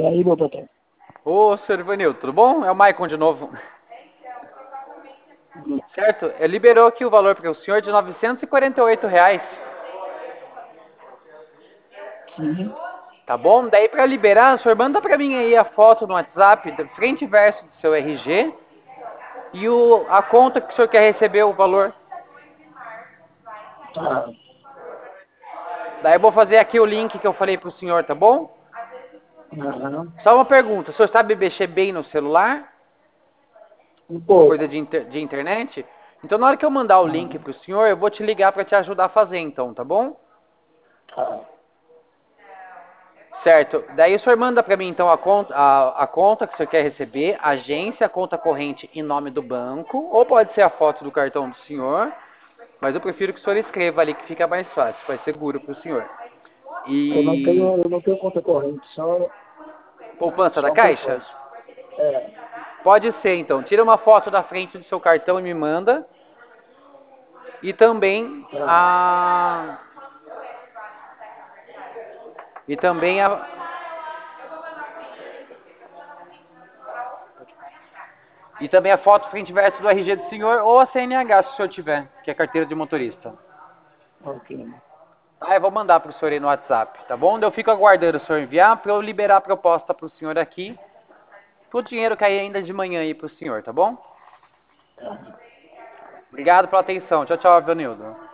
E aí, meu patrão? Ô, senhor Ivanildo, tudo bom? É o Maicon de novo. Certo? Liberou aqui o valor para o senhor de R$ 948. Sim, Tá bom? Daí para liberar, o senhor manda para mim aí a foto no WhatsApp, de frente e verso do seu RG e a conta que o senhor quer receber o valor. tá. Daí eu vou fazer aqui o link que eu falei pro senhor, tá bom? Aham. Só uma pergunta, o senhor sabe mexer bem no celular? Um pouco. Coisa de internet? Então na hora que eu mandar o link Aham. pro senhor, eu vou te ligar para te ajudar a fazer então, tá bom? Tá. Certo. Daí o senhor manda para mim então a conta que o senhor quer receber, agência, conta corrente em nome do banco, ou pode ser a foto do cartão do senhor, mas eu prefiro que o senhor escreva ali que fica mais fácil, mais seguro para o senhor. E Eu não tenho conta corrente, poupança da só Caixa? poupança. É. Pode ser então. Tira uma foto da frente do seu cartão e me manda. E também Tá. a e também a e também a foto frente e verso do RG do senhor ou a CNH se o senhor tiver, que é carteira de motorista. Ok. Ah, eu vou mandar para o senhor aí no WhatsApp, tá bom? Eu fico aguardando o senhor enviar para eu liberar a proposta para o senhor aqui. O dinheiro cair ainda de manhã aí para o senhor, tá bom? Tá. Obrigado pela atenção. Tchau, tchau, Avenildo.